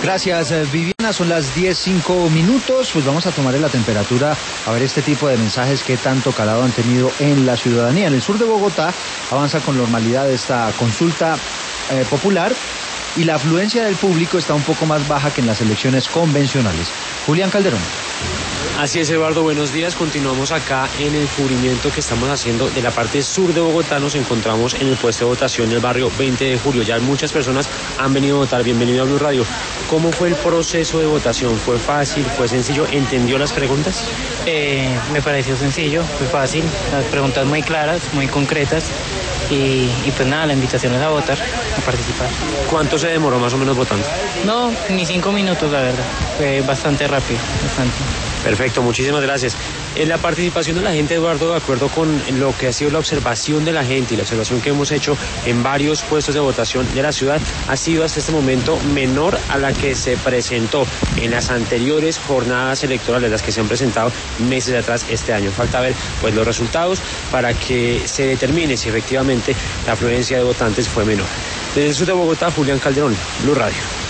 Gracias, Viviana. Son las 10:05. Pues vamos a tomarle la temperatura a ver este tipo de mensajes que tanto calado han tenido en la ciudadanía. En el sur de Bogotá avanza con normalidad esta consulta popular y la afluencia del público está un poco más baja que en las elecciones convencionales. Julián Calderón. Así es, Eduardo, buenos días. Continuamos acá en el cubrimiento que estamos haciendo de la parte sur de Bogotá. Nos encontramos en el puesto de votación del barrio 20 de julio. Ya muchas personas han venido a votar. Bienvenido a Blue Radio. ¿Cómo fue el proceso de votación? ¿Fue fácil? ¿Fue sencillo? ¿Entendió las preguntas? Me pareció sencillo, fue fácil. Las preguntas muy claras, muy concretas. Y pues nada, la invitación es a votar, a participar. ¿Cuánto se demoró más o menos votando? No, ni 5 minutos, la verdad. Fue bastante rápido, bastante. Perfecto, muchísimas gracias. En la participación de la gente, Eduardo, de acuerdo con lo que ha sido la observación de la gente y la observación que hemos hecho en varios puestos de votación de la ciudad, ha sido hasta este momento menor a la que se presentó en las anteriores jornadas electorales, las que se han presentado meses atrás este año. Falta ver pues los resultados para que se determine si efectivamente la afluencia de votantes fue menor. Desde el sur de Bogotá, Julián Calderón, Blue Radio.